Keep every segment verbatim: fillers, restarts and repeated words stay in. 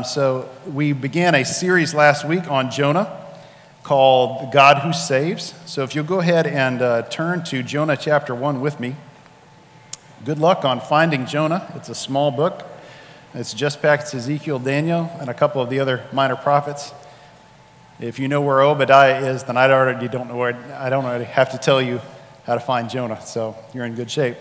So we began a series last week on Jonah called The God Who Saves. So if you'll go ahead and uh, turn to Jonah chapter one with me. Good luck on finding Jonah. It's a small book. It's just past Ezekiel, Daniel, and a couple of the other minor prophets. If you know where Obadiah is, then I already don't know where, I don't already have to tell you how to find Jonah. So you're in good shape.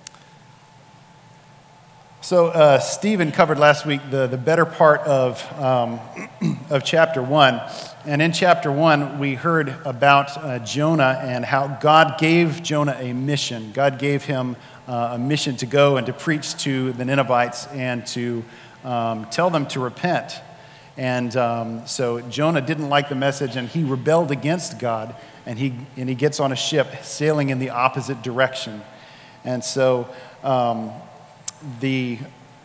So uh, Stephen covered last week the, the better part of, um, of chapter one. And in chapter one, we heard about uh, Jonah and how God gave Jonah a mission. God gave him uh, a mission to go and to preach to the Ninevites and to um, tell them to repent. And um, so Jonah didn't like the message, and he rebelled against God, and he, and he gets on a ship sailing in the opposite direction. And so... Um, The,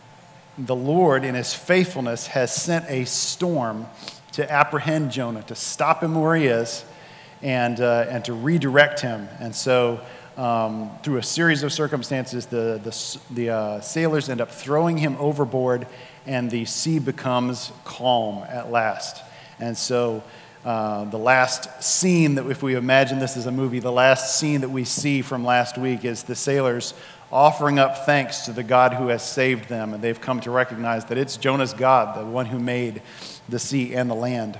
the Lord, in his faithfulness, has sent a storm to apprehend Jonah, to stop him where he is, and, uh, and to redirect him. And so, um, through a series of circumstances, the, the, the uh, sailors end up throwing him overboard, and the sea becomes calm at last. And so, uh, the last scene that, if we imagine this as a movie, the last scene that we see from last week is the sailors offering up thanks to the God who has saved them, and they've come to recognize that it's Jonah's God, the one who made the sea and the land.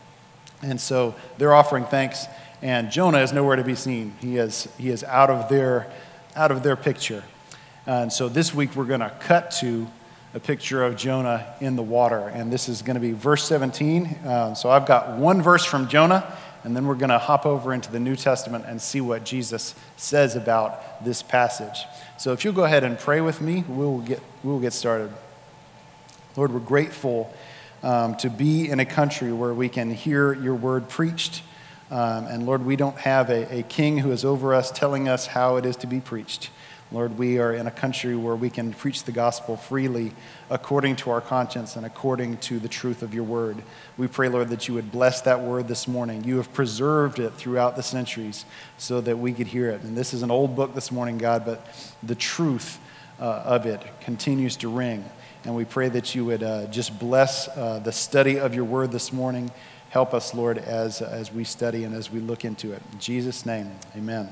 And so they're offering thanks, and Jonah is nowhere to be seen. He is he is out of their out of their picture. And so this week we're going to cut to a picture of Jonah in the water, and this is going to be verse seventeen. Uh, so I've got one verse from Jonah, and then we're going to hop over into the New Testament and see what Jesus says about this passage. So if you'll go ahead and pray with me, we'll get we'll get started. Lord, we're grateful um, to be in a country where we can hear your word preached. Um, and Lord, we don't have a, a king who is over us telling us how it is to be preached. Lord, we are in a country where we can preach the gospel freely according to our conscience and according to the truth of your word. We pray, Lord, that you would bless that word this morning. You have preserved it throughout the centuries so that we could hear it. And this is an old book this morning, God, but the truth uh, of it continues to ring. And we pray that you would uh, just bless uh, the study of your word this morning. Help us, Lord, as, as we study and as we look into it. In Jesus' name, amen.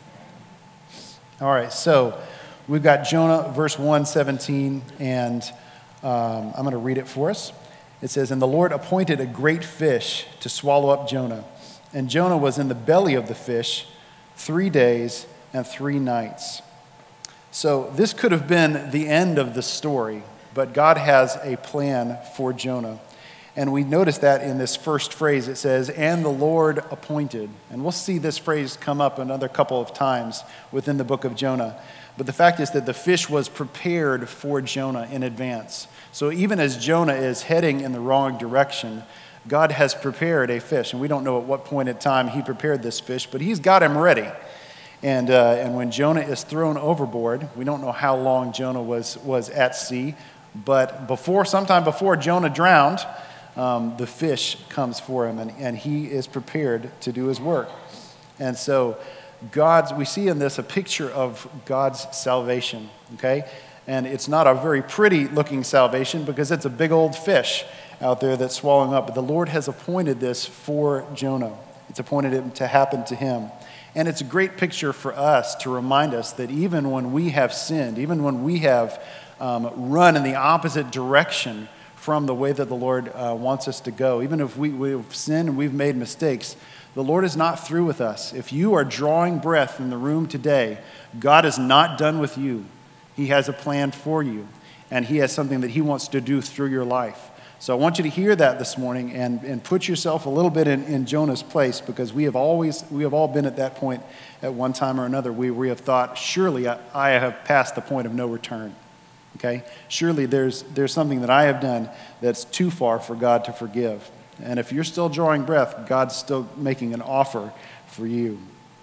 All right, so we've got Jonah, verse one seventeen, and um, I'm going to read it for us. It says, "And the Lord appointed a great fish to swallow up Jonah. And Jonah was in the belly of the fish three days and three nights." So this could have been the end of the story, but God has a plan for Jonah. And we notice that in this first phrase. It says, "And the Lord appointed." And we'll see this phrase come up another couple of times within the book of Jonah. But the fact is that the fish was prepared for Jonah in advance. So even as Jonah is heading in the wrong direction, God has prepared a fish. And we don't know at what point in time he prepared this fish, but he's got him ready. And uh, and when Jonah is thrown overboard, we don't know how long Jonah was, was at sea, but before, sometime before Jonah drowned, Um, the fish comes for him, and, and he is prepared to do his work. And so God's, we see in this a picture of God's salvation, okay? And it's not a very pretty looking salvation because it's a big old fish out there that's swallowing up. But the Lord has appointed this for Jonah. It's appointed it to happen to him. And it's a great picture for us to remind us that even when we have sinned, even when we have um, run in the opposite direction from the way that the Lord uh, wants us to go. Even if we, we've sinned and we've made mistakes, the Lord is not through with us. If you are drawing breath in the room today, God is not done with you. He has a plan for you, and he has something that he wants to do through your life. So I want you to hear that this morning and, and put yourself a little bit in, in Jonah's place, because we have always, we have all been at that point at one time or another. We, we have thought, surely I, I have passed the point of no return. Okay? Surely there's there's something that I have done that's too far for God to forgive. And if you're still drawing breath, God's still making an offer for you.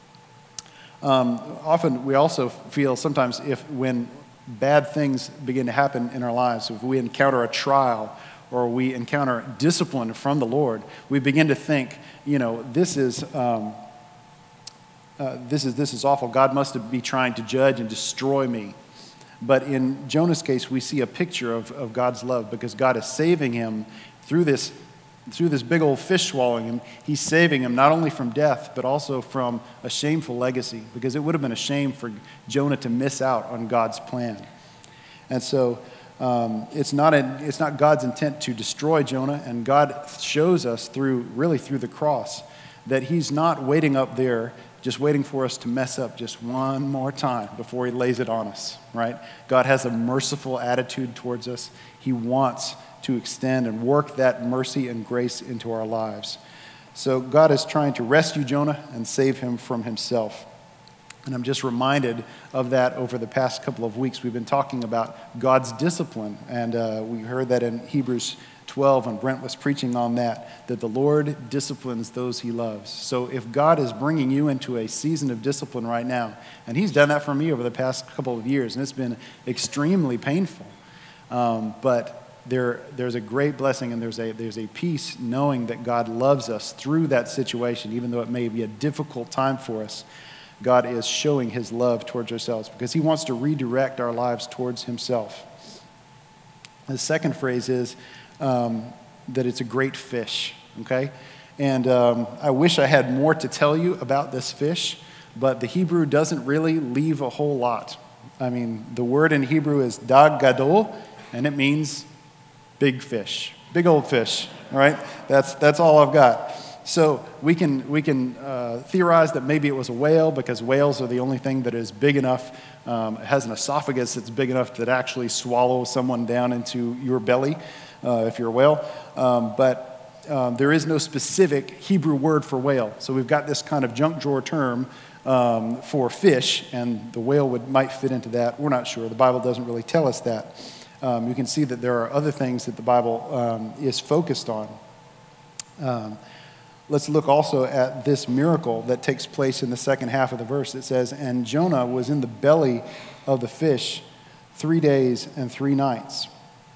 Um, often we also feel sometimes if when bad things begin to happen in our lives, if we encounter a trial or we encounter discipline from the Lord, we begin to think, you know, this is um, uh, this is this is awful. God must be trying to judge and destroy me. But in Jonah's case, we see a picture of, of God's love because God is saving him through this, through this big old fish swallowing him. He's saving him not only from death, but also from a shameful legacy, because it would have been a shame for Jonah to miss out on God's plan. And so um, it's not a, it's not God's intent to destroy Jonah, and God shows us through, really through the cross, that he's not waiting up there just waiting for us to mess up just one more time before he lays it on us, right? God has a merciful attitude towards us. He wants to extend and work that mercy and grace into our lives. So God is trying to rescue Jonah and save him from himself. And I'm just reminded of that over the past couple of weeks. We've been talking about God's discipline, and uh, we heard that in Hebrews twelve, and Brent was preaching on that, that the Lord disciplines those he loves. So if God is bringing you into a season of discipline right now, and he's done that for me over the past couple of years, and it's been extremely painful, um, but there, there's a great blessing, and there's a, there's a peace knowing that God loves us through that situation, even though it may be a difficult time for us. God is showing his love towards ourselves because he wants to redirect our lives towards himself. The second phrase is um, that it's a great fish, okay? And um, I wish I had more to tell you about this fish, but the Hebrew doesn't really leave a whole lot. I mean, the word in Hebrew is dag gadol, and it means big fish, big old fish, all right? That's, that's all I've got. So we can we can uh, theorize that maybe it was a whale, because whales are the only thing that is big enough, um, it has an esophagus that's big enough that actually swallow someone down into your belly, uh, if you're a whale. Um, but um, there is no specific Hebrew word for whale. So we've got this kind of junk drawer term um, for fish, and the whale would might fit into that. We're not sure. The Bible doesn't really tell us that. Um, you can see that there are other things that the Bible um, is focused on. Um, Let's look also at this miracle that takes place in the second half of the verse. It says, and Jonah was in the belly of the fish three days and three nights.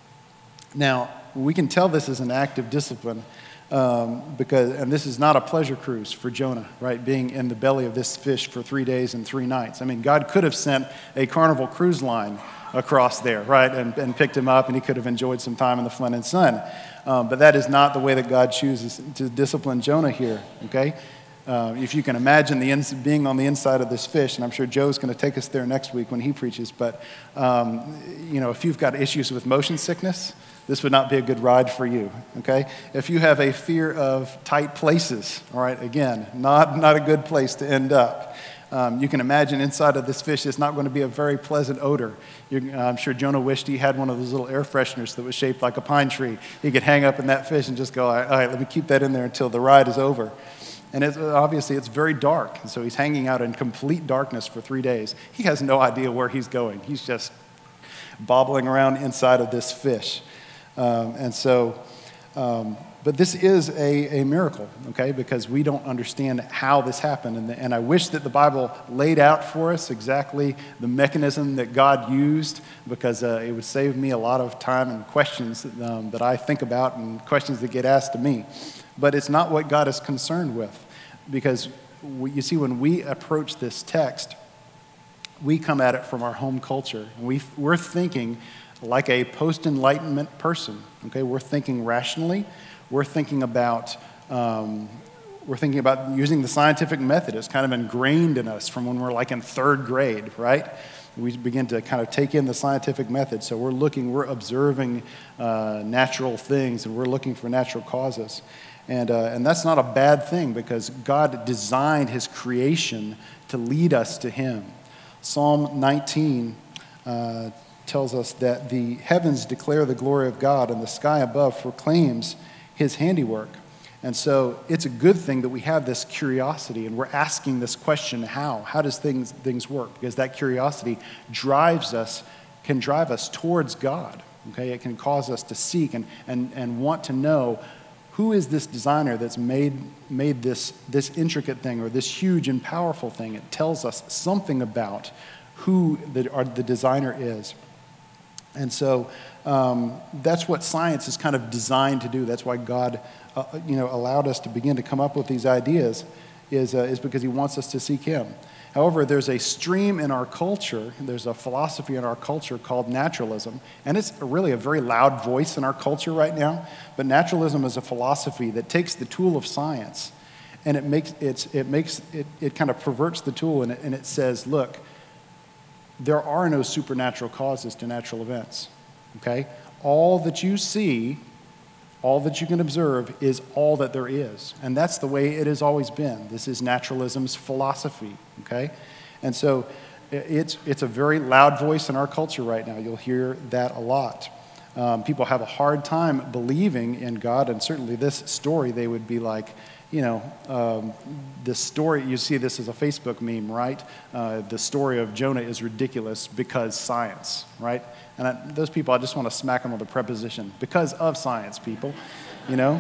Now, we can tell this is an act of discipline, um, because, and this is not a pleasure cruise for Jonah, right? Being in the belly of this fish for three days and three nights. I mean, God could have sent a Carnival Cruise Line across there, right, and, and picked him up, and he could have enjoyed some time in the Flint and Sun. Um, but that is not the way that God chooses to discipline Jonah here, okay? Uh, if you can imagine the ins- being on the inside of this fish, and I'm sure Joe's going to take us there next week when he preaches, but, um, you know, if you've got issues with motion sickness, this would not be a good ride for you, okay? If you have a fear of tight places, all right, again, not, not a good place to end up. Um, you can imagine inside of this fish, it's not going to be a very pleasant odor. You're, I'm sure Jonah wished he had one of those little air fresheners that was shaped like a pine tree. He could hang up in that fish and just go, all right, all right, let me keep that in there until the ride is over. And it's, obviously, it's very dark. And so he's hanging out in complete darkness for three days. He has no idea where he's going. He's just bobbling around inside of this fish. Um, and so... Um, But this is a, a miracle, okay, because we don't understand how this happened. And, the, and I wish that the Bible laid out for us exactly the mechanism that God used, because uh, it would save me a lot of time and questions that, um, that I think about and questions that get asked to me. But it's not what God is concerned with, because we, you see, when we approach this text, we come at it from our home culture. We, we're thinking like a post-enlightenment person, okay? We're thinking rationally. We're thinking about um, we're thinking about using the scientific method. It's kind of ingrained in us from when we're like in third grade, right? We begin to kind of take in the scientific method. So we're looking, we're observing uh, natural things, and we're looking for natural causes. And uh, and that's not a bad thing, because God designed his creation to lead us to him. Psalm nineteen uh, tells us that the heavens declare the glory of God, and the sky above proclaims his handiwork. And so it's a good thing that we have this curiosity, and we're asking this question, how? How does things things work? Because that curiosity drives us, can drive us towards God, okay? It can cause us to seek and and, and want to know, who is this designer that's made made this, this intricate thing, or this huge and powerful thing? It tells us something about who the, or the designer is. And so um, that's what science is kind of designed to do. That's why God, uh, you know, allowed us to begin to come up with these ideas, is uh, is because he wants us to seek him. However, there's a stream in our culture, there's a philosophy in our culture called naturalism, and it's really a very loud voice in our culture right now, but naturalism is a philosophy that takes the tool of science and it makes, it's, it, makes it, it kind of perverts the tool and it, and it says, look, there are no supernatural causes to natural events, okay? All that you see, all that you can observe is all that there is. And that's the way it has always been. This is naturalism's philosophy, okay? And so it's, it's a very loud voice in our culture right now. You'll hear that a lot. Um, people have a hard time believing in God, and certainly this story, they would be like, you know, um, the story, you see this as a Facebook meme, right? Uh, the story of Jonah is ridiculous because science, right? And I, those people, I just want to smack them with a preposition. Because of science, people, you know?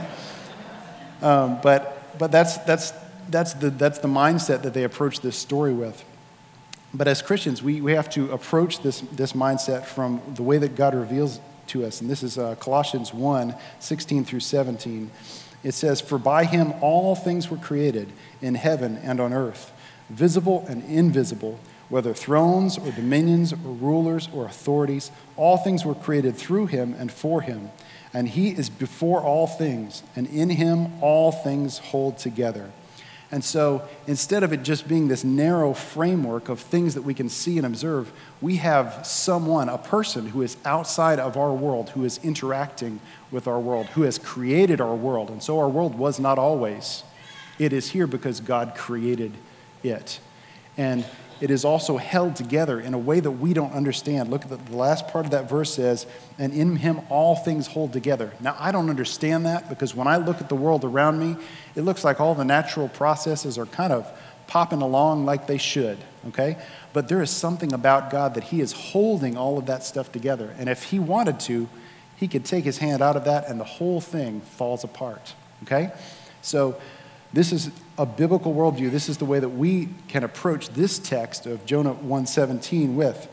Um, but but that's that's that's the that's the mindset that they approach this story with. But as Christians, we, we have to approach this, this mindset from the way that God reveals to us. And this is uh, Colossians one, sixteen through seventeen. It says, "For by him all things were created in heaven and on earth, visible and invisible, whether thrones or dominions or rulers or authorities, all things were created through him and for him. And he is before all things, and in him all things hold together." And so instead of it just being this narrow framework of things that we can see and observe, we have someone, a person who is outside of our world, who is interacting with our world, who has created our world. And so our world was not always. It is here because God created it. And it is also held together in a way that we don't understand. Look at the, the last part of that verse says, "And in him all things hold together." Now, I don't understand that because when I look at the world around me, it looks like all the natural processes are kind of popping along like they should, okay? But there is something about God that he is holding all of that stuff together. And if he wanted to, he could take his hand out of that and the whole thing falls apart, okay? So this is a biblical worldview. This is the way that we can approach this text of Jonah one seventeen with.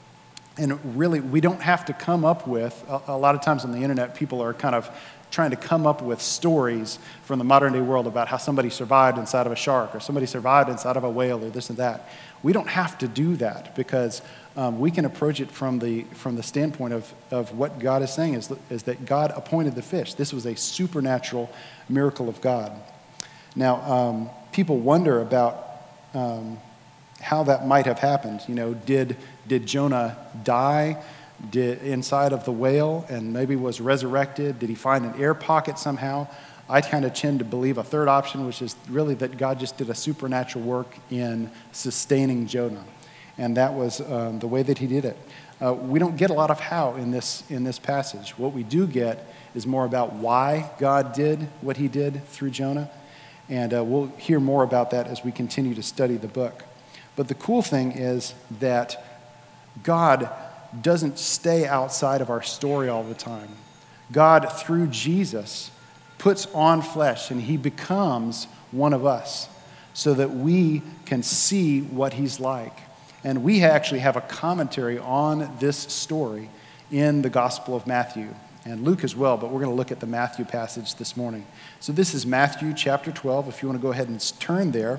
And really, we don't have to come up with, a, a lot of times on the internet, people are kind of trying to come up with stories from the modern day world about how somebody survived inside of a shark or somebody survived inside of a whale or this and that. We don't have to do that because um, we can approach it from the from the standpoint of, of what God is saying is, is that God appointed the fish. This was a supernatural miracle of God. Now, um, people wonder about um, how that might have happened. You know, did did Jonah die did, inside of the whale and maybe was resurrected? Did he find an air pocket somehow? I kind of tend to believe a third option, which is really that God just did a supernatural work in sustaining Jonah. And that was um, the way that he did it. Uh, we don't get a lot of how in this in this passage. What we do get is more about why God did what he did through Jonah. And uh, we'll hear more about that as we continue to study the book. But the cool thing is that God doesn't stay outside of our story all the time. God, through Jesus, puts on flesh and he becomes one of us so that we can see what he's like. And we actually have a commentary on this story in the Gospel of Matthew. And Luke as well, but we're going to look at the Matthew passage this morning. So this is Matthew chapter twelve, if you want to go ahead and turn there.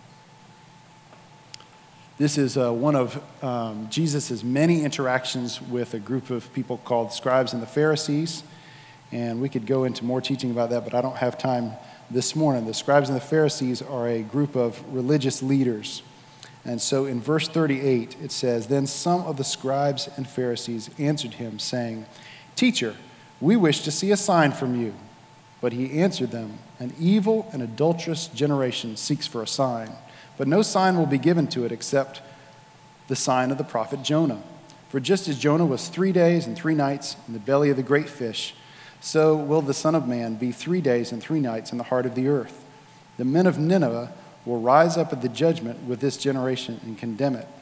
This is uh, one of um, Jesus' many interactions with a group of people called scribes and the Pharisees. And we could go into more teaching about that, but I don't have time this morning. The scribes and the Pharisees are a group of religious leaders. And so in verse thirty-eight, it says, "Then some of the scribes and Pharisees answered him, saying, 'Teacher, we wish to see a sign from you.' But he answered them, 'An evil and adulterous generation seeks for a sign, but no sign will be given to it except the sign of the prophet Jonah. For just as Jonah was three days and three nights in the belly of the great fish, so will the Son of Man be three days and three nights in the heart of the earth. The men of Nineveh will rise up at the judgment with this generation and condemn it.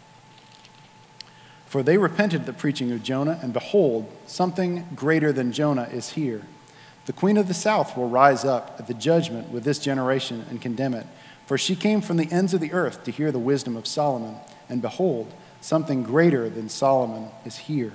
For they repented at the preaching of Jonah, and behold, something greater than Jonah is here. The queen of the south will rise up at the judgment with this generation and condemn it. For she came from the ends of the earth to hear the wisdom of Solomon, and behold, something greater than Solomon is here.'"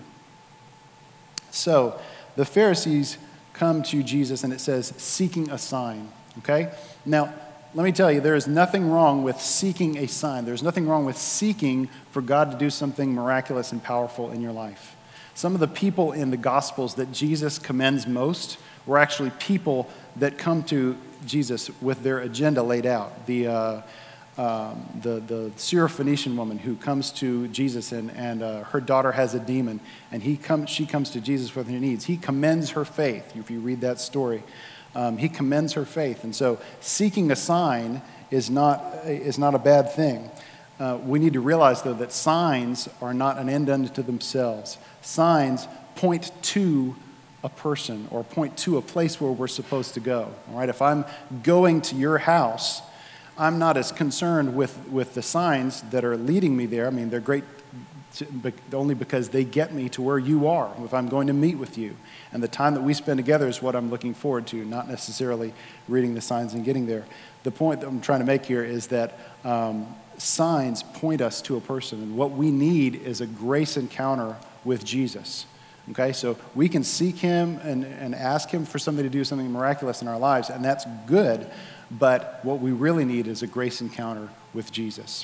So the Pharisees come to Jesus, and it says, seeking a sign, okay? Now, let me tell you, there is nothing wrong with seeking a sign. There's nothing wrong with seeking for God to do something miraculous and powerful in your life. Some of the people in the Gospels that Jesus commends most were actually people that come to Jesus with their agenda laid out. The uh, um, the the Syrophoenician woman who comes to Jesus and and uh, her daughter has a demon, and he comes she comes to Jesus with her needs. He commends her faith. If you read that story, um, he commends her faith, and so seeking a sign is not is not a bad thing. Uh, we need to realize, though, that signs are not an end unto themselves. Signs point to a person or point to a place where we're supposed to go. All right, if I'm going to your house, I'm not as concerned with, with the signs that are leading me there. I mean, they're great to, but only because they get me to where you are, if I'm going to meet with you. And the time that we spend together is what I'm looking forward to, not necessarily reading the signs and getting there. The point that I'm trying to make here is that um, signs point us to a person, and what we need is a grace encounter with Jesus. Okay, so we can seek him and, and ask him for something to do something miraculous in our lives, and that's good, but what we really need is a grace encounter with Jesus.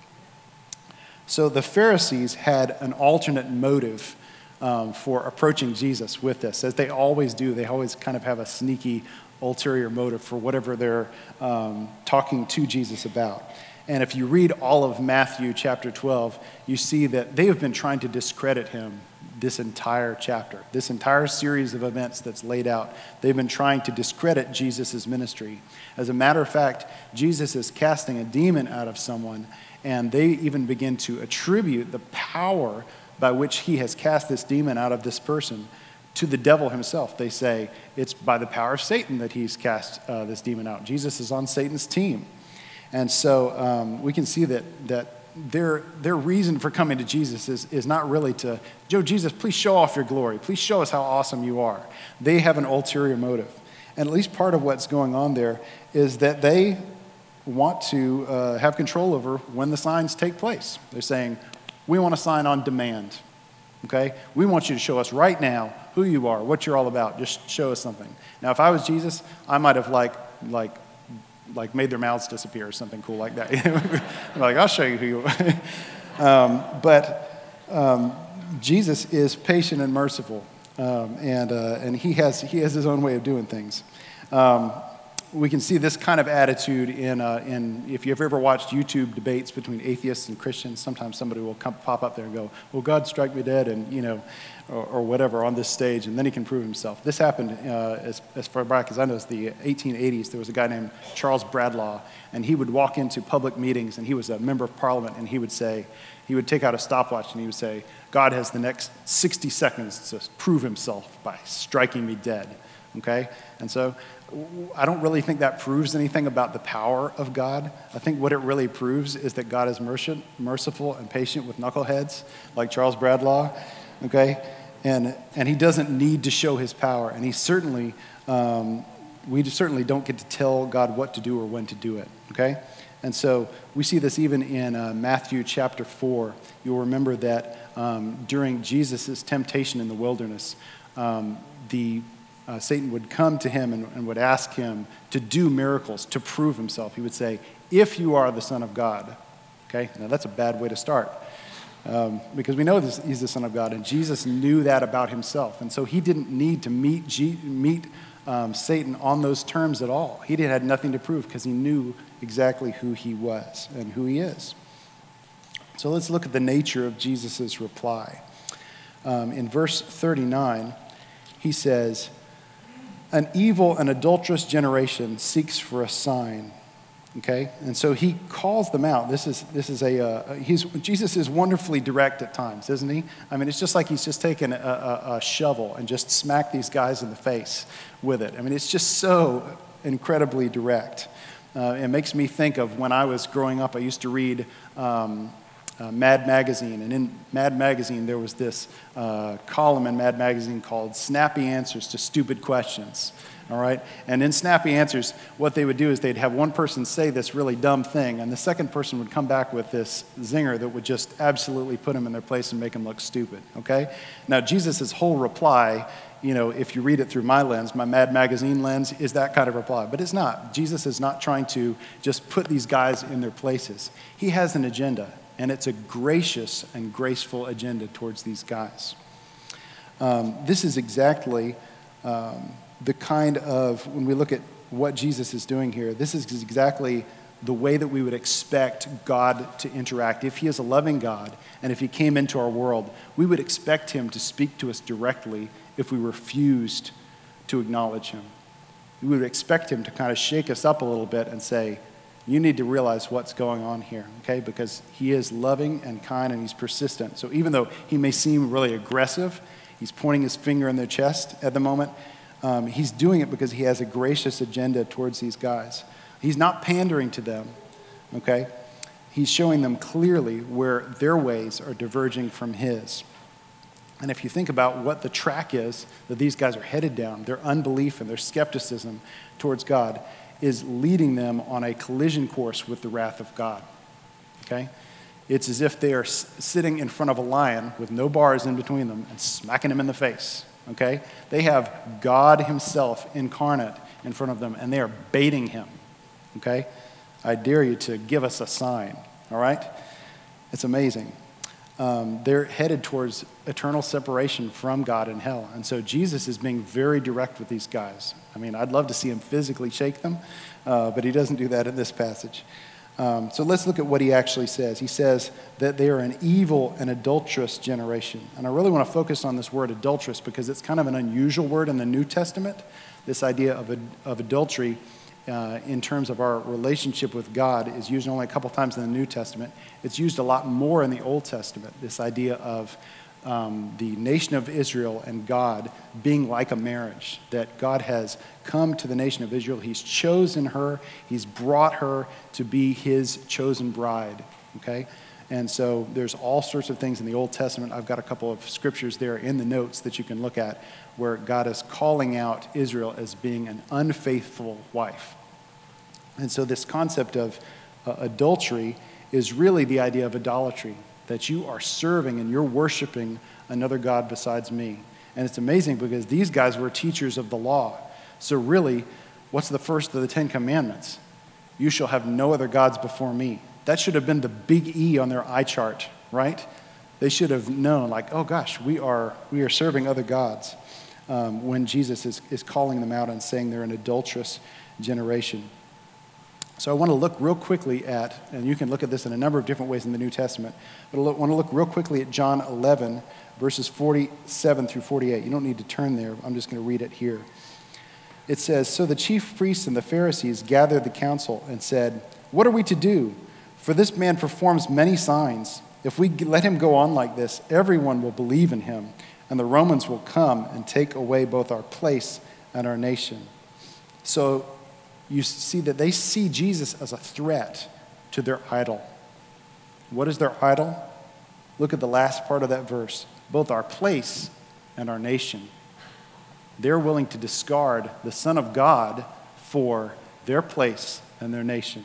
So the Pharisees had an alternate motive um, for approaching Jesus with this, as they always do. They always kind of have a sneaky ulterior motive for whatever they're um, talking to Jesus about. And if you read all of Matthew chapter twelve, you see that they have been trying to discredit him this entire chapter, this entire series of events that's laid out. They've been trying to discredit Jesus' ministry. As a matter of fact, Jesus is casting a demon out of someone, and they even begin to attribute the power by which he has cast this demon out of this person to the devil himself. They say it's by the power of Satan that he's cast uh, this demon out. Jesus is on Satan's team. And so um, we can see that that their their reason for coming to Jesus is, is not really to, Joe, Jesus, please show off your glory. Please show us how awesome you are. They have an ulterior motive. And at least part of what's going on there is that they want to uh, have control over when the signs take place. They're saying, we want a sign on demand, okay? We want you to show us right now who you are, what you're all about. Just show us something. Now, if I was Jesus, I might have like like like made their mouths disappear or something cool like that. Like, I'll show you who you are. um, but um, Jesus is patient and merciful, um, and uh, and he has he has his own way of doing things. Um, we can see this kind of attitude in uh, in if you've ever watched YouTube debates between atheists and Christians. Sometimes somebody will come, pop up there and go, "Well, God strike me dead," and you know, or, or whatever on this stage, and then he can prove himself. This happened uh, as as far back as I know, as the eighteen eighties. There was a guy named Charles Bradlaugh, and he would walk into public meetings, and he was a member of Parliament, and he would say, he would take out a stopwatch, and he would say, "God has the next sixty seconds to prove himself by striking me dead." Okay, and so I don't really think that proves anything about the power of God. I think what it really proves is that God is merc- merciful and patient with knuckleheads like Charles Bradlaugh, okay? And and he doesn't need to show his power. And he certainly, um, we just certainly don't get to tell God what to do or when to do it, okay? And so we see this even in uh, Matthew chapter four. You'll remember that um, during Jesus' temptation in the wilderness, um, the Uh, Satan would come to him and, and would ask him to do miracles, to prove himself. He would say, if you are the Son of God. Okay, now that's a bad way to start um, because we know this, he's the Son of God, and Jesus knew that about himself. And so he didn't need to meet, G, meet um, Satan on those terms at all. He did, had nothing to prove because he knew exactly who he was and who he is. So let's look at the nature of Jesus' reply. Um, in verse thirty-nine, he says, an evil and adulterous generation seeks for a sign, okay? And so he calls them out. This is this is a, uh, he's, Jesus is wonderfully direct at times, isn't he? I mean, it's just like he's just taken a, a, a shovel and just smacked these guys in the face with it. I mean, it's just so incredibly direct. Uh, it makes me think of when I was growing up, I used to read um, Uh, Mad Magazine, and in Mad Magazine there was this uh, column in Mad Magazine called Snappy Answers to Stupid Questions, all right? And in Snappy Answers, what they would do is they'd have one person say this really dumb thing, and the second person would come back with this zinger that would just absolutely put them in their place and make them look stupid, okay? Now, Jesus' whole reply you know, if you read it through my lens, my Mad Magazine lens, is that kind of reply. But it's not. Jesus is not trying to just put these guys in their places. He has an agenda, and it's a gracious and graceful agenda towards these guys. Um, this is exactly um, the kind of, when we look at what Jesus is doing here, this is exactly the way that we would expect God to interact. If he is a loving God, and if he came into our world, we would expect him to speak to us directly if we refused to acknowledge him. We would expect him to kind of shake us up a little bit and say, you need to realize what's going on here, okay? Because he is loving and kind and he's persistent. So even though he may seem really aggressive, he's pointing his finger in their chest at the moment, um, he's doing it because he has a gracious agenda towards these guys. He's not pandering to them, okay? He's showing them clearly where their ways are diverging from his. And if you think about what the track is that these guys are headed down, their unbelief and their skepticism towards God is leading them on a collision course with the wrath of God, okay? It's as if they are s- sitting in front of a lion with no bars in between them and smacking him in the face, okay? They have God himself incarnate in front of them, and they are baiting him. Okay? I dare you to give us a sign, all right? It's amazing. Um, they're headed towards eternal separation from God in hell. And so Jesus is being very direct with these guys. I mean, I'd love to see him physically shake them, uh, but he doesn't do that in this passage. Um, so let's look at what he actually says. He says that they are an evil and adulterous generation. And I really want to focus on this word adulterous because it's kind of an unusual word in the New Testament, this idea of, of adultery. Uh, in terms of our relationship with God is used only a couple times in the New Testament. It's used a lot more in the Old Testament, this idea of um, the nation of Israel and God being like a marriage, that God has come to the nation of Israel. He's chosen her. He's brought her to be his chosen bride, okay? And so there's all sorts of things in the Old Testament. I've got a couple of scriptures there in the notes that you can look at where God is calling out Israel as being an unfaithful wife. And so this concept of uh, adultery is really the idea of idolatry, that you are serving and you're worshiping another God besides me. And it's amazing because these guys were teachers of the law. So really, what's the first of the Ten Commandments? You shall have no other gods before me. That should have been the big E on their eye chart, right? They should have known, like, oh gosh, we are we are serving other gods um, when Jesus is, is calling them out and saying they're an adulterous generation. So I want to look real quickly at, and you can look at this in a number of different ways in the New Testament, but I want to look real quickly at John eleven, verses forty-seven through forty-eight. You don't need to turn there. I'm just going to read it here. It says, so the chief priests and the Pharisees gathered the council and said, what are we to do? For this man performs many signs. If we let him go on like this, everyone will believe in him, and the Romans will come and take away both our place and our nation. So you see that they see Jesus as a threat to their idol. What is their idol? Look at the last part of that verse. Both our place and our nation. They're willing to discard the Son of God for their place and their nation.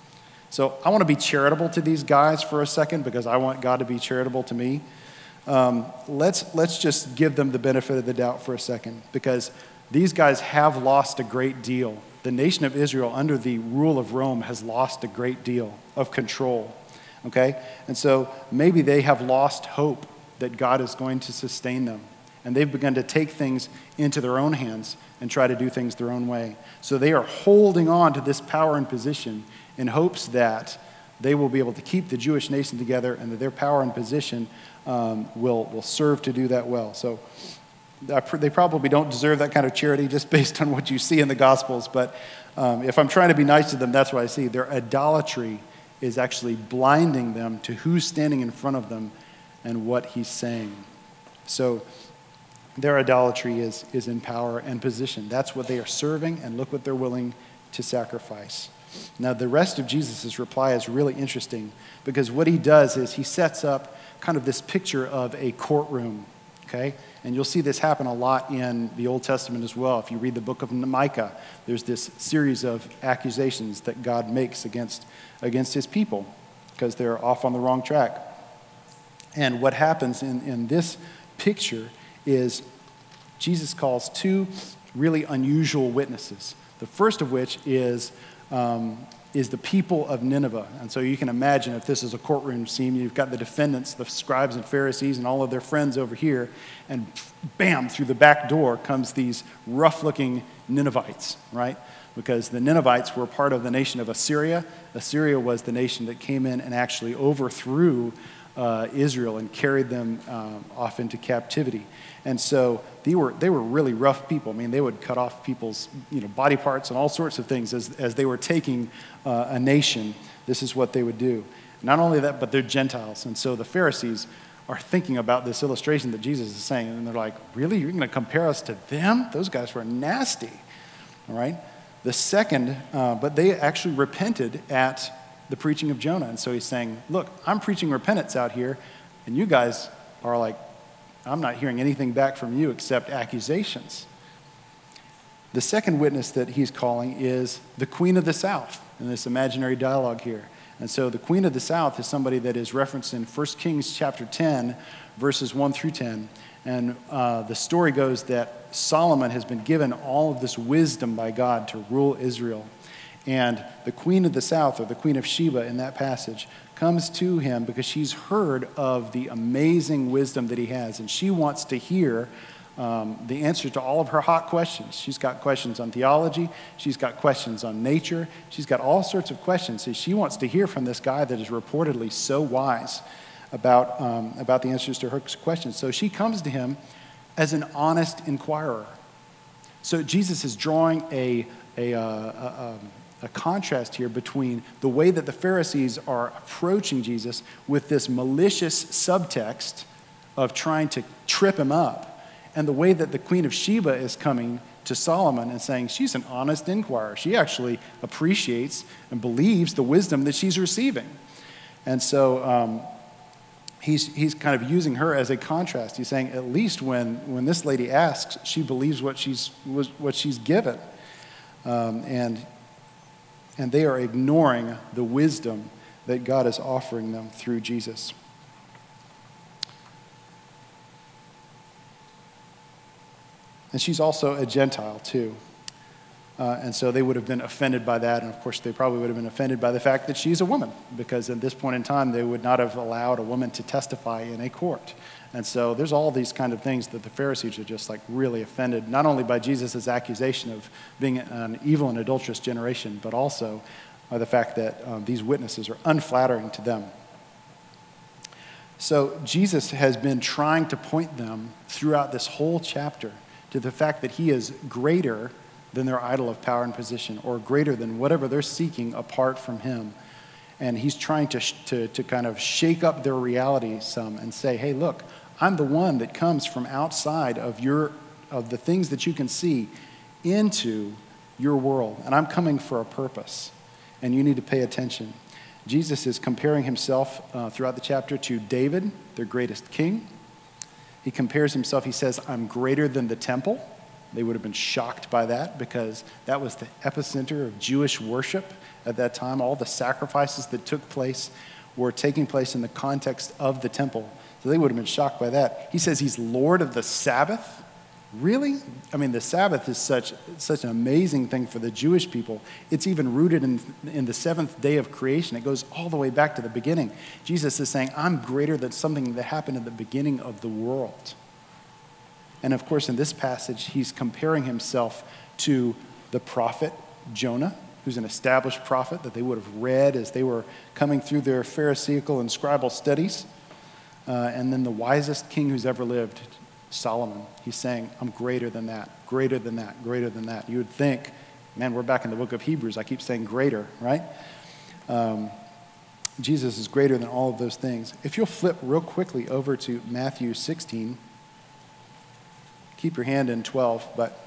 So I want to be charitable to these guys for a second because I want God to be charitable to me. Um, let's, let's just give them the benefit of the doubt for a second because these guys have lost a great deal. The nation of Israel under the rule of Rome has lost a great deal of control, okay? And so maybe they have lost hope that God is going to sustain them. And they've begun to take things into their own hands and try to do things their own way. So they are holding on to this power and position in hopes that they will be able to keep the Jewish nation together and that their power and position um, will, will serve to do that well. So they probably don't deserve that kind of charity just based on what you see in the Gospels. But um, if I'm trying to be nice to them, that's what I see. Their idolatry is actually blinding them to who's standing in front of them and what he's saying. So their idolatry is, is in power and position. That's what they are serving, and look what they're willing to sacrifice. Now, the rest of Jesus' reply is really interesting because what he does is he sets up kind of this picture of a courtroom, okay? And you'll see this happen a lot in the Old Testament as well. If you read the book of Micah, there's this series of accusations that God makes against, against his people because they're off on the wrong track. And what happens in, in this picture is Jesus calls two really unusual witnesses. The first of which is um, is the people of Nineveh. And so you can imagine if this is a courtroom scene, you've got the defendants, the scribes and Pharisees, and all of their friends over here, and bam, through the back door comes these rough-looking Ninevites, right? Because the Ninevites were part of the nation of Assyria. Assyria was the nation that came in and actually overthrew uh, Israel and carried them um, off into captivity. And so they were they were really rough people. I mean, they would cut off people's you know body parts and all sorts of things as as they were taking uh, a nation. This is what they would do. Not only that, but they're Gentiles. And so the Pharisees are thinking about this illustration that Jesus is saying, and they're like, "Really? You're going to compare us to them? Those guys were nasty." All right. The second, uh, but they actually repented at the preaching of Jonah. And so he's saying, "Look, I'm preaching repentance out here, and you guys are like, I'm not hearing anything back from you except accusations." The second witness that he's calling is the Queen of the South in this imaginary dialogue here. And so the Queen of the South is somebody that is referenced in First Kings chapter ten, verses one through ten. And uh, the story goes that Solomon has been given all of this wisdom by God to rule Israel. And the Queen of the South, or the Queen of Sheba in that passage, comes to him because she's heard of the amazing wisdom that he has. And she wants to hear um, the answer to all of her hot questions. She's got questions on theology. She's got questions on nature. She's got all sorts of questions. So she wants to hear from this guy that is reportedly so wise about, um, about the answers to her questions. So she comes to him as an honest inquirer. So Jesus is drawing a, a, a, a, a contrast here between the way that the Pharisees are approaching Jesus with this malicious subtext of trying to trip him up, and the way that the Queen of Sheba is coming to Solomon and saying she's an honest inquirer. She actually appreciates and believes the wisdom that she's receiving. And so um, he's he's kind of using her as a contrast. He's saying at least when, when this lady asks, she believes what she's what she's given. Um, and and they are ignoring the wisdom that God is offering them through Jesus. And she's also a Gentile too. Uh, and so they would have been offended by that. And of course, they probably would have been offended by the fact that she's a woman, because at this point in time, they would not have allowed a woman to testify in a court. And so there's all these kind of things that the Pharisees are just like really offended, not only by Jesus' accusation of being an evil and adulterous generation, but also by the fact that um, these witnesses are unflattering to them. So Jesus has been trying to point them throughout this whole chapter to the fact that he is greater than their idol of power and position, or greater than whatever they're seeking apart from him. And he's trying to, to, to kind of shake up their reality some and say, hey, look, I'm the one that comes from outside of your of the things that you can see into your world, and I'm coming for a purpose, and you need to pay attention. Jesus is comparing himself uh, throughout the chapter to David, their greatest king. He compares himself, he says, I'm greater than the temple. They would have been shocked by that because that was the epicenter of Jewish worship at that time. All the sacrifices that took place were taking place in the context of the temple. So they would have been shocked by that. He says he's Lord of the Sabbath. Really? I mean, the Sabbath is such such an amazing thing for the Jewish people. It's even rooted in, in the seventh day of creation. It goes all the way back to the beginning. Jesus is saying, I'm greater than something that happened at the beginning of the world. And of course, in this passage, he's comparing himself to the prophet Jonah, who's an established prophet that they would have read as they were coming through their Pharisaical and scribal studies. Uh, and then the wisest king who's ever lived, Solomon. He's saying, I'm greater than that, greater than that, greater than that. You would think, man, we're back in the book of Hebrews. I keep saying greater, right? Um, Jesus is greater than all of those things. If you'll flip real quickly over to Matthew sixteen, keep your hand in twelve, but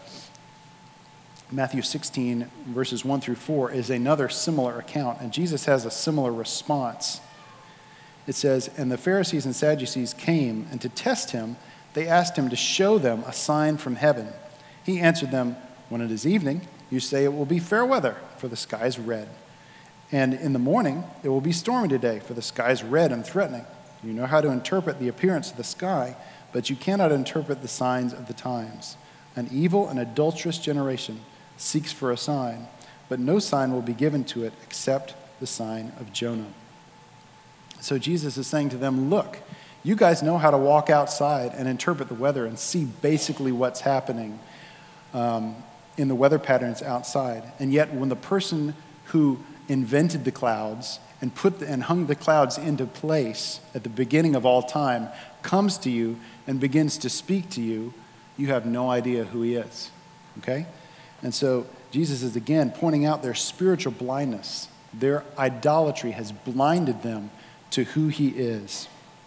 Matthew sixteen, verses one through four, is another similar account, and Jesus has a similar response. It says, and the Pharisees and Sadducees came, and to test him, they asked him to show them a sign from heaven. He answered them, when it is evening, you say it will be fair weather, for the sky is red. And in the morning, it will be stormy today, for the sky is red and threatening. You know how to interpret the appearance of the sky, but you cannot interpret the signs of the times. An evil and adulterous generation seeks for a sign, but no sign will be given to it except the sign of Jonah." So Jesus is saying to them, look, you guys know how to walk outside and interpret the weather and see basically what's happening um, in the weather patterns outside. And yet when the person who invented the clouds and put the, and hung the clouds into place at the beginning of all time comes to you and begins to speak to you, you have no idea who he is, okay? And so Jesus is again pointing out their spiritual blindness. Their idolatry has blinded them to who he is.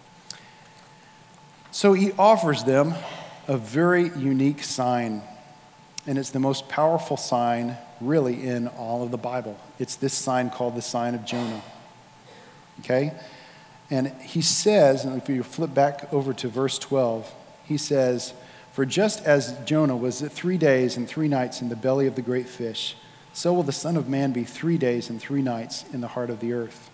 So he offers them a very unique sign, and it's the most powerful sign really in all of the Bible. It's this sign called the sign of Jonah, okay? And he says, and if you flip back over to verse twelve, he says, "For just as Jonah was three days and three nights in the belly of the great fish, so will the Son of Man be three days and three nights in the heart of the earth."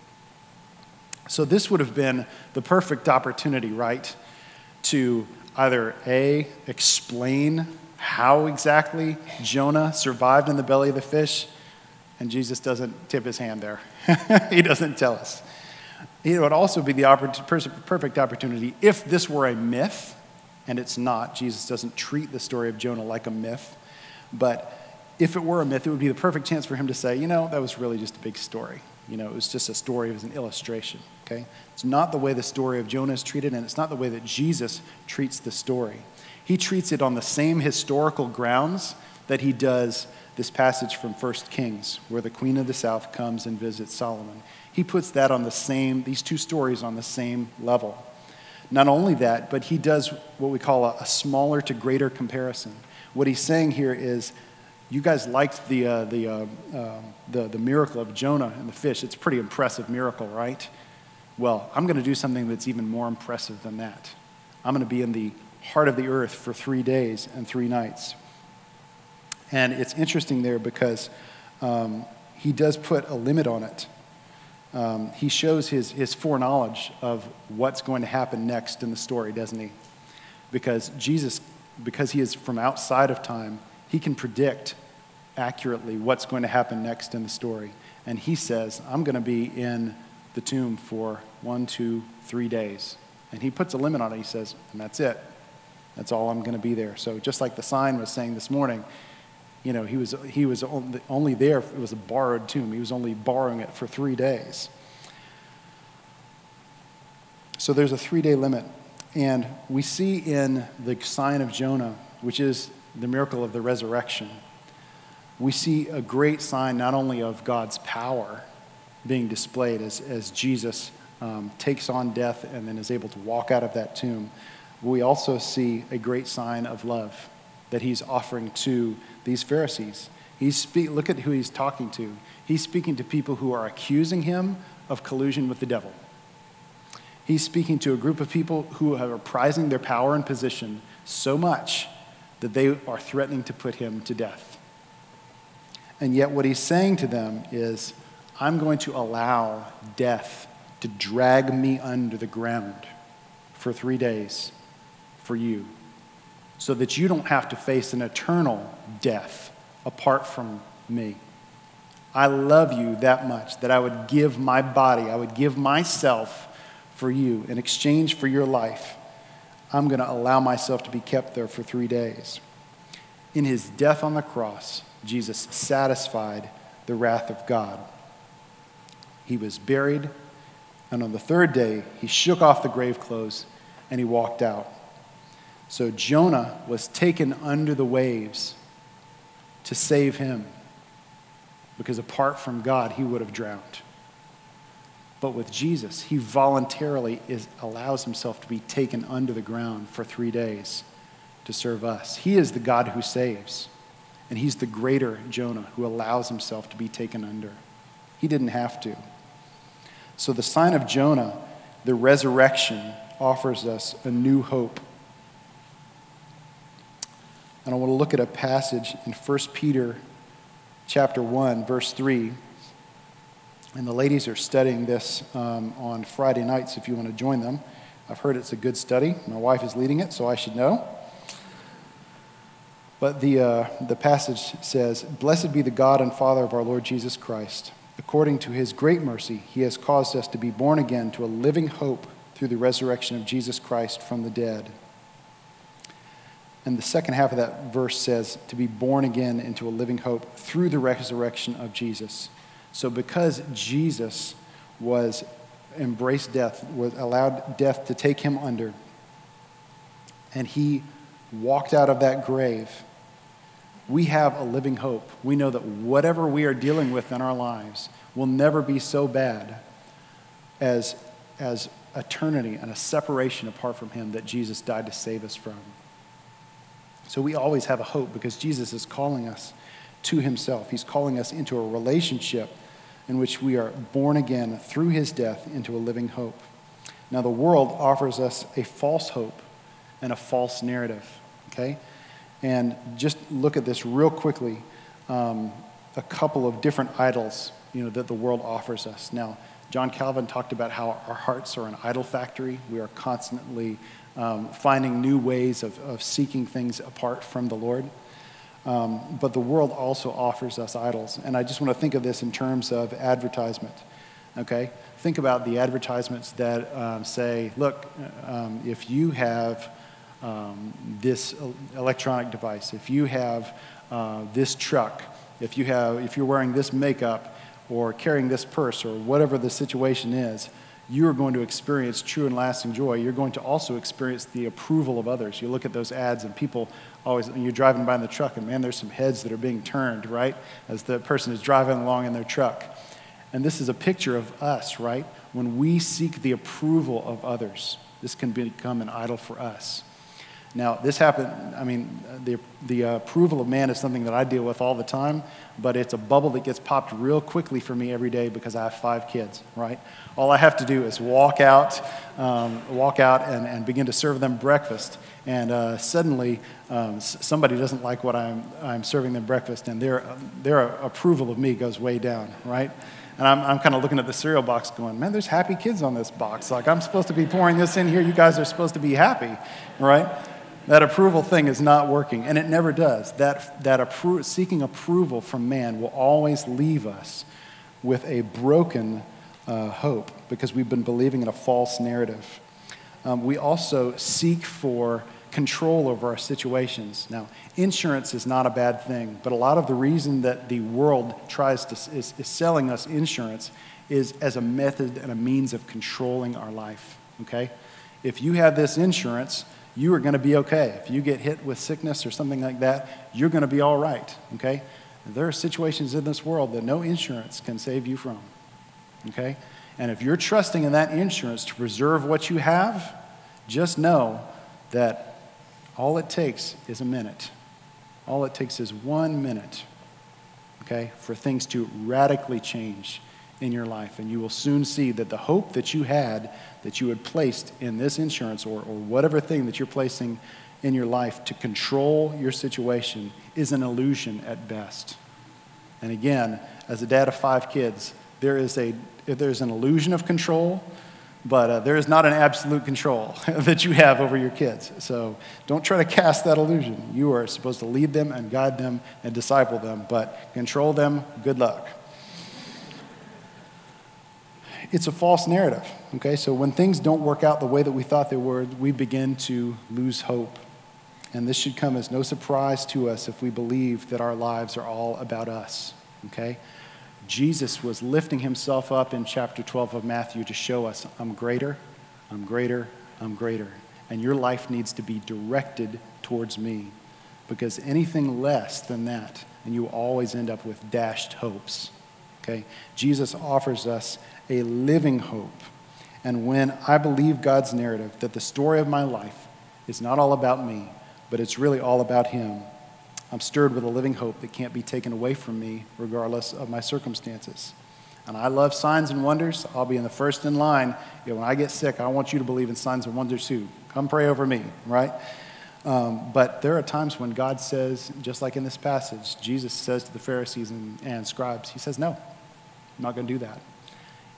So this would have been the perfect opportunity, right, to either A, explain how exactly Jonah survived in the belly of the fish, and Jesus doesn't tip his hand there. He doesn't tell us. It would also be the oppor- perfect opportunity if this were a myth, and it's not. Jesus doesn't treat the story of Jonah like a myth, but if it were a myth, it would be the perfect chance for him to say, you know, that was really just a big story. You know, it was just a story, it was an illustration, okay? It's not the way the story of Jonah is treated, and it's not the way that Jesus treats the story. He treats it on the same historical grounds that he does this passage from First Kings, where the queen of the south comes and visits Solomon. He puts that on the same, these two stories on the same level. Not only that, but he does what we call a, a smaller to greater comparison. What he's saying here is, you guys liked the, uh, the, uh, uh, the, the miracle of Jonah and the fish. It's a pretty impressive miracle, right? Well, I'm going to do something that's even more impressive than that. I'm going to be in the heart of the earth for three days and three nights. And it's interesting there because um, he does put a limit on it. Um, he shows his, his foreknowledge of what's going to happen next in the story, doesn't he? Because Jesus, because he is from outside of time, he can predict accurately what's going to happen next in the story. And he says, I'm going to be in the tomb for one, two, three days. And he puts a limit on it. He says, and that's it. That's all I'm going to be there. So just like the sign was saying this morning, you know, he was he was only there, it was a borrowed tomb. He was only borrowing it for three days. So there's a three-day limit. And we see in the sign of Jonah, which is the miracle of the resurrection, we see a great sign not only of God's power being displayed as, as Jesus um, takes on death and then is able to walk out of that tomb, but we also see a great sign of love that he's offering to these Pharisees. He's speak, look at who he's talking to. He's speaking to people who are accusing him of collusion with the devil. He's speaking to a group of people who are prizing their power and position so much that they are threatening to put him to death. And yet what he's saying to them is, I'm going to allow death to drag me under the ground for three days for you, so that you don't have to face an eternal death apart from me. I love you that much that I would give my body, I would give myself for you in exchange for your life. I'm going to allow myself to be kept there for three days. In his death on the cross, Jesus satisfied the wrath of God. He was buried, and on the third day, he shook off the grave clothes and he walked out. So Jonah was taken under the waves to save him, because apart from God, he would have drowned. But with Jesus, he voluntarily is, allows himself to be taken under the ground for three days to serve us. He is the God who saves, and he's the greater Jonah who allows himself to be taken under. He didn't have to. So the sign of Jonah, the resurrection, offers us a new hope. And I want to look at a passage in First Peter chapter one, verse three, And the ladies are studying this um, on Friday nights if you want to join them. I've heard it's a good study. My wife is leading it, so I should know. But the, uh, the passage says, "Blessed be the God and Father of our Lord Jesus Christ. According to his great mercy, he has caused us to be born again to a living hope through the resurrection of Jesus Christ from the dead." And the second half of that verse says, to be born again into a living hope through the resurrection of Jesus. So because Jesus was embraced death, was allowed death to take him under, and he walked out of that grave, we have a living hope. We know that whatever we are dealing with in our lives will never be so bad as, as eternity and a separation apart from him that Jesus died to save us from. So we always have a hope because Jesus is calling us to himself. He's calling us into a relationship in which we are born again through his death into a living hope. Now the world offers us a false hope and a false narrative, okay? And just look at this real quickly, um, a couple of different idols, you know, that the world offers us. Now, John Calvin talked about how our hearts are an idol factory. We are constantly um, finding new ways of, of seeking things apart from the Lord. Um, but the world also offers us idols. And I just want to think of this in terms of advertisement, okay? Think about the advertisements that um, say, look, um, if you have um, this electronic device, if you have uh, this truck, if you have, if you're wearing this makeup or carrying this purse or whatever the situation is, you are going to experience true and lasting joy. You're going to also experience the approval of others. You look at those ads and people always, you're driving by in the truck and man, there's some heads that are being turned, right? As the person is driving along in their truck. And this is a picture of us, right? When we seek the approval of others, this can become an idol for us. Now, this happened, I mean, the, the uh, approval of man is something that I deal with all the time, but it's a bubble that gets popped real quickly for me every day because I have five kids, right? All I have to do is walk out, um, walk out and, and begin to serve them breakfast, and uh, suddenly um, s- somebody doesn't like what I'm, I'm serving them breakfast, and their, their approval of me goes way down, right? And I'm, I'm kind of looking at the cereal box going, man, there's happy kids on this box. Like, I'm supposed to be pouring this in here. You guys are supposed to be happy, right? That approval thing is not working, and it never does. That, that appro- seeking approval from man will always leave us with a broken uh, hope because we've been believing in a false narrative. Um, we also seek for control over our situations. Now, insurance is not a bad thing, but a lot of the reason that the world tries to is, is selling us insurance is as a method and a means of controlling our life, okay? If you have this insurance, you are going to be okay. If you get hit with sickness or something like that, you're going to be all right, okay? There are situations in this world that no insurance can save you from, okay? And if you're trusting in that insurance to preserve what you have, just know that all it takes is a minute. All it takes is one minute, okay, for things to radically change in your life. And you will soon see that the hope that you had, that you had placed in this insurance or, or whatever thing that you're placing in your life to control your situation is an illusion at best. And again, as a dad of five kids, there is a there's an illusion of control, but uh, there is not an absolute control that you have over your kids. So don't try to cast that illusion. You are supposed to lead them and guide them and disciple them, but control them, good luck. It's a false narrative, okay? So when things don't work out the way that we thought they would, we begin to lose hope. And this should come as no surprise to us if we believe that our lives are all about us, okay? Jesus was lifting himself up in chapter twelve of Matthew to show us, I'm greater, I'm greater, I'm greater. And your life needs to be directed towards me, because anything less than that, and you will always end up with dashed hopes, okay? Jesus offers us a living hope. And when I believe God's narrative, that the story of my life is not all about me, but it's really all about him, I'm stirred with a living hope that can't be taken away from me regardless of my circumstances. And I love signs and wonders. I'll be in the first in line. You know, when I get sick, I want you to believe in signs and wonders too. Come pray over me, right? Um, but there are times when God says, just like in this passage, Jesus says to the Pharisees and, and scribes, he says, no, I'm not going to do that.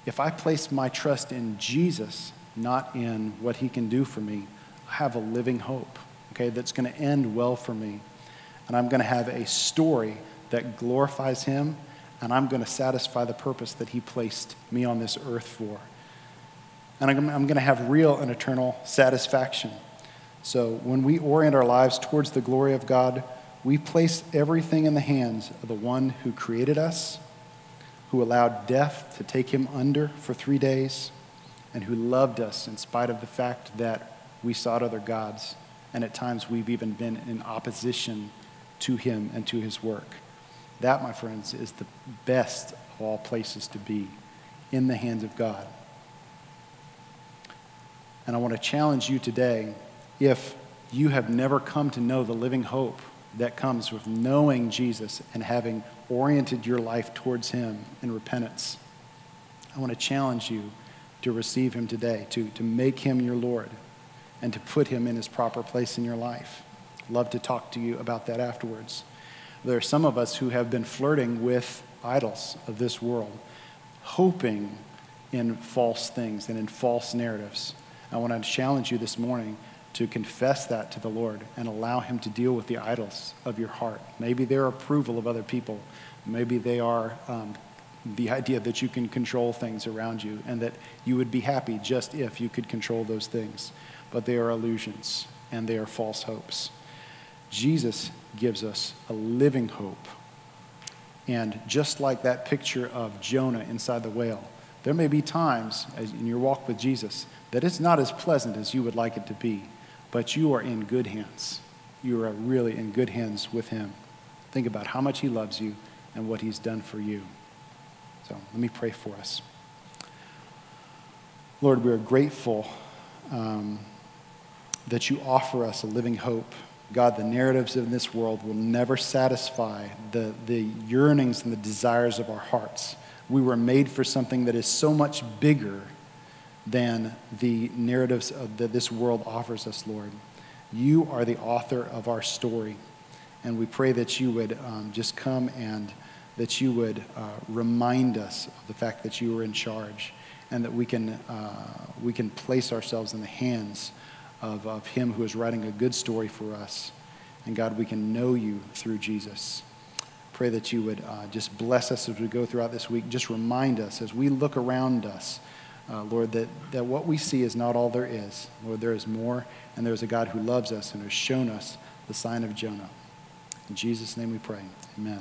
if I place my trust in Jesus, not in what he can do for me, I have a living hope, okay, that's going to end well for me. And I'm going to have a story that glorifies him, and I'm going to satisfy the purpose that he placed me on this earth for. And I'm going to have real and eternal satisfaction. So when we orient our lives towards the glory of God, we place everything in the hands of the one who created us, who allowed death to take him under for three days, and who loved us in spite of the fact that we sought other gods, and at times we've even been in opposition to him and to his work. That, my friends, is the best of all places to be, in the hands of God. And I want to challenge you today, if you have never come to know the living hope that comes with knowing Jesus and having oriented your life towards him in repentance, I want to challenge you to receive him today, to, to make him your Lord, and to put him in his proper place in your life. I'd love to talk to you about that afterwards. There are some of us who have been flirting with idols of this world, hoping in false things and in false narratives. I want to challenge you this morning to confess that to the Lord and allow him to deal with the idols of your heart. Maybe they're approval of other people. Maybe they are um, the idea that you can control things around you and that you would be happy just if you could control those things. But they are illusions and they are false hopes. Jesus gives us a living hope. And just like that picture of Jonah inside the whale, there may be times as in your walk with Jesus that it's not as pleasant as you would like it to be, but you are in good hands. You are really in good hands with him. Think about how much he loves you and what he's done for you. So let me pray for us. Lord, we are grateful um, that you offer us a living hope. God, the narratives in this world will never satisfy the, the yearnings and the desires of our hearts. We were made for something that is so much bigger than the narratives of that this world offers us, Lord. You are the author of our story, and we pray that you would um, just come and that you would uh, remind us of the fact that you are in charge, and that we can uh, we can place ourselves in the hands of, of him who is writing a good story for us. And God, we can know you through Jesus. Pray that you would uh, just bless us as we go throughout this week. Just remind us as we look around us, uh, Lord, that, that what we see is not all there is. Lord, there is more, and there is a God who loves us and has shown us the sign of Jonah. In Jesus' name we pray. Amen.